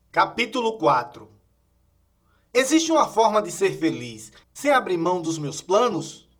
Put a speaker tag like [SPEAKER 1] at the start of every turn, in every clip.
[SPEAKER 1] Capítulo 4. Existe uma forma de ser feliz sem abrir mão dos meus planos?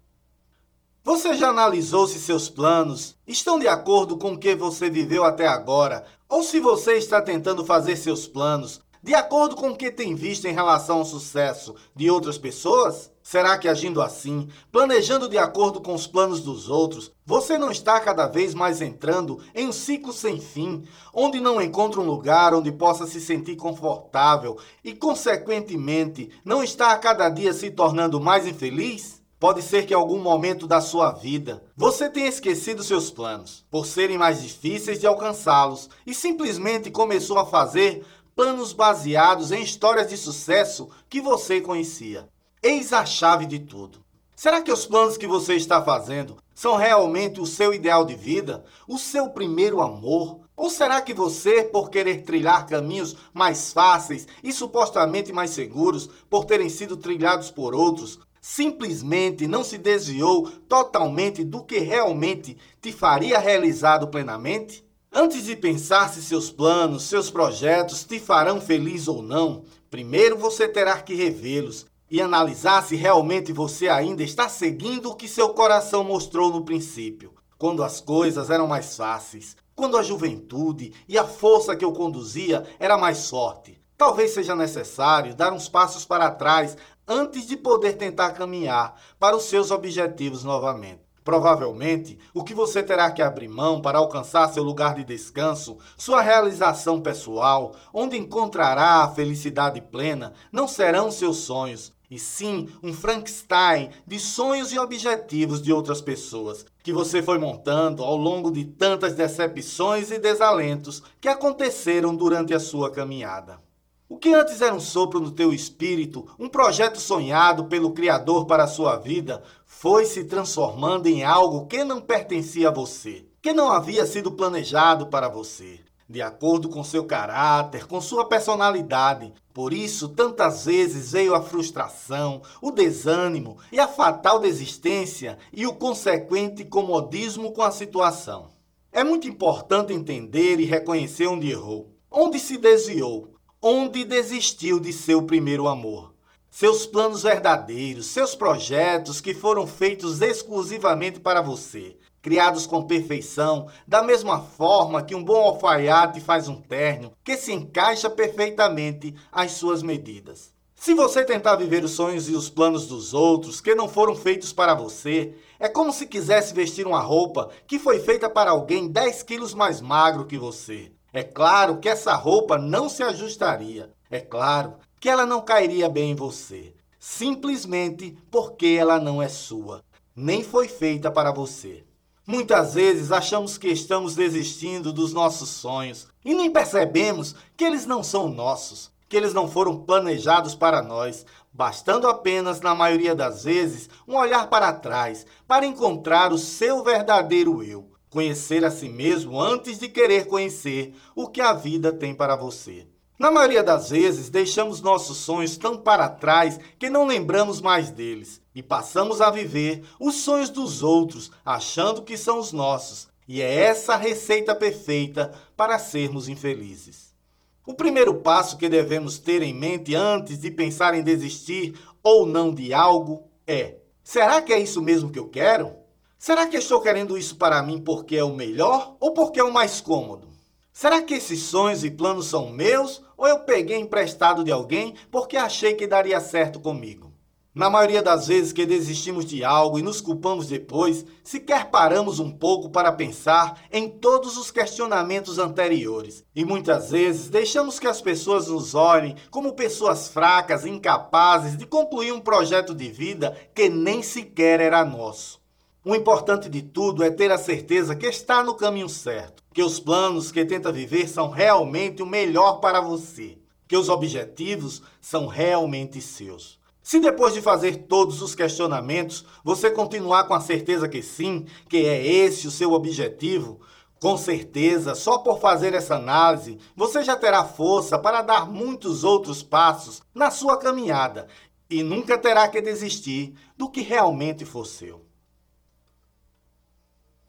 [SPEAKER 1] Você já analisou se seus planos estão de acordo com o que você viveu até agora, ou se você está tentando fazer seus planos de acordo com o que tem visto em relação ao sucesso de outras pessoas? Será que agindo assim, planejando de acordo com os planos dos outros, você não está cada vez mais entrando em um ciclo sem fim, onde não encontra um lugar onde possa se sentir confortável e, consequentemente, não está a cada dia se tornando mais infeliz? Pode ser que em algum momento da sua vida você tenha esquecido seus planos, por serem mais difíceis de alcançá-los, e simplesmente começou a fazer planos baseados em histórias de sucesso que você conhecia. Eis a chave de tudo. Será que os planos que você está fazendo são realmente o seu ideal de vida? O seu primeiro amor? Ou será que você, por querer trilhar caminhos mais fáceis e supostamente mais seguros, por terem sido trilhados por outros, simplesmente não se desviou totalmente do que realmente te faria realizado plenamente? Antes de pensar se seus planos, seus projetos te farão feliz ou não, primeiro você terá que revê-los e analisar se realmente você ainda está seguindo o que seu coração mostrou no princípio, quando as coisas eram mais fáceis, quando a juventude e a força que o conduzia era mais forte. Talvez seja necessário dar uns passos para trás antes de poder tentar caminhar para os seus objetivos novamente. Provavelmente, o que você terá que abrir mão para alcançar seu lugar de descanso, sua realização pessoal, onde encontrará a felicidade plena, não serão seus sonhos, e sim um Frankenstein de sonhos e objetivos de outras pessoas, que você foi montando ao longo de tantas decepções e desalentos que aconteceram durante a sua caminhada. O que antes era um sopro no teu espírito, um projeto sonhado pelo Criador para a sua vida, foi se transformando em algo que não pertencia a você, que não havia sido planejado para você, de acordo com seu caráter, com sua personalidade. Por isso, tantas vezes veio a frustração, o desânimo e a fatal desistência e o consequente comodismo com a situação. É muito importante entender e reconhecer onde errou, onde se desviou, onde desistiu de seu primeiro amor. Seus planos verdadeiros, seus projetos que foram feitos exclusivamente para você, criados com perfeição, da mesma forma que um bom alfaiate faz um terno que se encaixa perfeitamente às suas medidas. Se você tentar viver os sonhos e os planos dos outros que não foram feitos para você, é como se quisesse vestir uma roupa que foi feita para alguém 10 quilos mais magro que você. É claro que essa roupa não se ajustaria. É claro que ela não cairia bem em você. Simplesmente porque ela não é sua. Nem foi feita para você. Muitas vezes achamos que estamos desistindo dos nossos sonhos e nem percebemos que eles não são nossos, que eles não foram planejados para nós, bastando apenas, na maioria das vezes, um olhar para trás para encontrar o seu verdadeiro eu. Conhecer a si mesmo antes de querer conhecer o que a vida tem para você. Na maioria das vezes, deixamos nossos sonhos tão para trás que não lembramos mais deles e passamos a viver os sonhos dos outros, achando que são os nossos. E é essa a receita perfeita para sermos infelizes. O primeiro passo que devemos ter em mente antes de pensar em desistir ou não de algo é: será que é isso mesmo que eu quero? Será que estou querendo isso para mim porque é o melhor ou porque é o mais cômodo? Será que esses sonhos e planos são meus ou eu peguei emprestado de alguém porque achei que daria certo comigo? Na maioria das vezes que desistimos de algo e nos culpamos depois, sequer paramos um pouco para pensar em todos os questionamentos anteriores. E muitas vezes deixamos que as pessoas nos olhem como pessoas fracas e incapazes de concluir um projeto de vida que nem sequer era nosso. O importante de tudo é ter a certeza que está no caminho certo, que os planos que tenta viver são realmente o melhor para você, que os objetivos são realmente seus. Se depois de fazer todos os questionamentos, você continuar com a certeza que sim, que é esse o seu objetivo, com certeza, só por fazer essa análise, você já terá força para dar muitos outros passos na sua caminhada e nunca terá que desistir do que realmente for seu.